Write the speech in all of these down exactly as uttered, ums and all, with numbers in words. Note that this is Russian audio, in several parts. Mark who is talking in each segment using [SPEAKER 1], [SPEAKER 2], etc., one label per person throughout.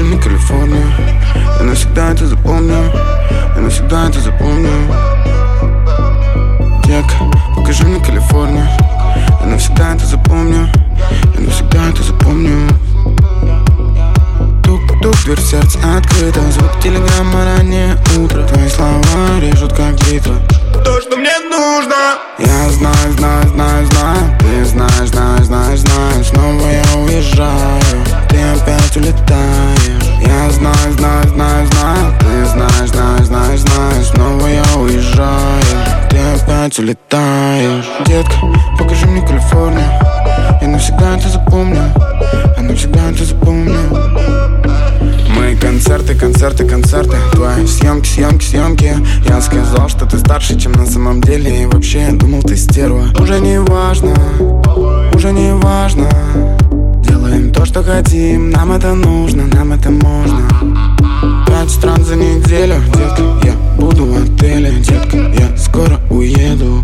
[SPEAKER 1] покажи мне Калифорнию. Я навсегда это запомню, я навсегда это запомню. Детка, покажи мне Калифорнию. Я навсегда это запомню, я навсегда это запомню. Тук-тук, дверь в сердце открыта. Звук телеграмма, раннее утро. Твои слова режут как бритва. То, что мне нужно. Я знаю, знаю, знаю, знаю. Ты знаешь, знаешь, знаешь, знаешь. Снова я уезжаю, ты опять улетаешь. Я знаю, знаю, знаю, знаю. Ты знаешь, знаешь, знаешь, знаешь. Снова я уезжаю, ты опять улетаешь. Детка, покажи мне Калифорнию. Я навсегда это запомню, я навсегда это запомню. Мои концерты, концерты, концерты. Твои съемки, съемки, съемки. Я сказал, что ты старше, чем на самом деле. И вообще я думал, ты стерва. Уже не важно, уже не важно. Делаем то, что хотим. Нам это нужно, нам это можно. Пять стран за неделю. Детка, я буду в отеле. Детка, я скоро уеду.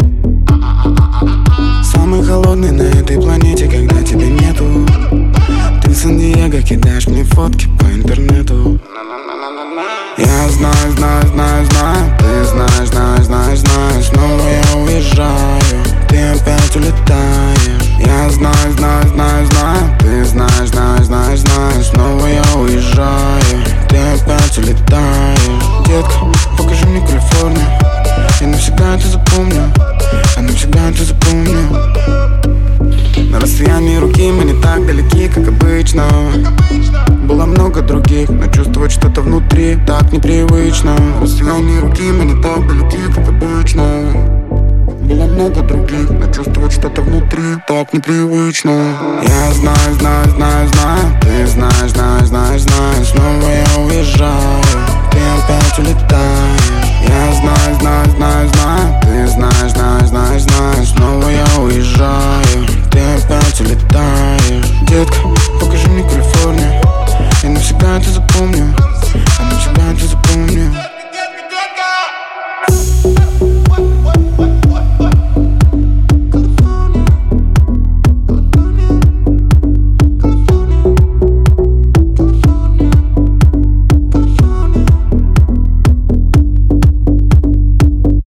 [SPEAKER 1] Самый холодный на этой планете, когда тебя нету. Ты в Сан-Диего кидаешь мне фотки по интернету. Я знаю, знаю, знаю, знаю. Ты знаешь, знаешь, знаешь, знаешь. Снова я уезжаю, ты опять улетаешь. Я знаю, знаю, знаю, знаю. Ты знаешь, знаешь, знаешь, знаешь. Снова я уезжаю, ты опять улетаешь. Детка, покажи мне Калифорнию. Я навсегда это запомню, я навсегда это запомню. На расстоянии руки мы не так далеки, как обычно. Было много других, но чувствовать что-то внутри так непривычно. На расстоянии руки мы не так далеки, как обычно. Было много других, но чувствовать что-то внутри так непривычно. Я знаю, знаю, знаю, знаю. Ты знаешь, знаешь, знаешь, знаешь. Снова я уезжаю, ты опять улетаешь. Я знаю, знаю, знаю, знаю. Ты знаешь, знаешь, знаешь, знаешь. Снова я уезжаю.